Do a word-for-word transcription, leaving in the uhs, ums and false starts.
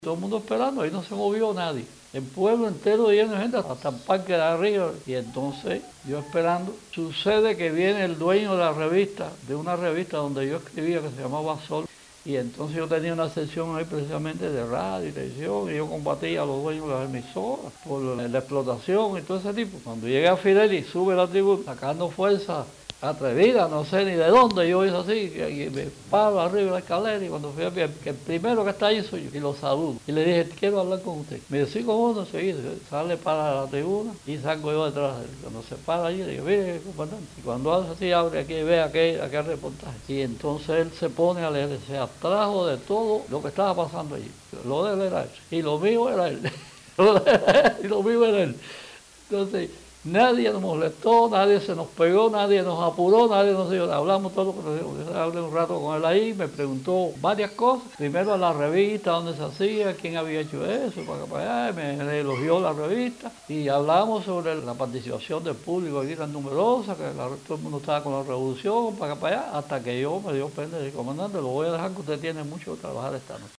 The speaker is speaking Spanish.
Todo el mundo esperando, ahí no se movió nadie. El pueblo entero lleno de gente, hasta el parque de arriba. Y entonces, yo esperando, sucede que viene el dueño de la revista, de una revista donde yo escribía que se llamaba Sol. Y entonces yo tenía una sección ahí precisamente de radio y televisión, y yo combatía a los dueños de las emisoras por la explotación y todo ese tipo. Cuando llegué a Fidel y sube la tribuna, sacando fuerza atrevida, no sé ni de dónde, yo hice así, y me paro arriba de la escalera, y cuando fui a pie, que el primero que está ahí soy yo, y lo saludo. Y le dije, quiero hablar con usted. Me dice, sí, con uno, enseguida, sale para la tribuna, y salgo yo detrás de él. Cuando se para allí, le digo, mire, comandante. Y cuando hace así, abre aquí, ve aquel, aquel reportaje. Y entonces él se pone a leer, se abstrajo de todo lo que estaba pasando allí. Lo de él era él, y lo mío era él. Y lo mío era él. Entonces, nadie nos molestó, nadie se nos pegó, nadie nos apuró, nadie nos dijo, hablamos todo lo que nos dijo. Yo hablé un rato con él ahí, me preguntó varias cosas. Primero a la revista, dónde se hacía, quién había hecho eso, para acá, para allá, me elogió la revista. Y hablamos sobre la participación del público aquí tan numerosa, que la, todo el mundo estaba con la revolución, para acá, para allá, hasta que yo me dio pena de comandante, lo voy a dejar que usted tiene mucho que trabajar esta noche.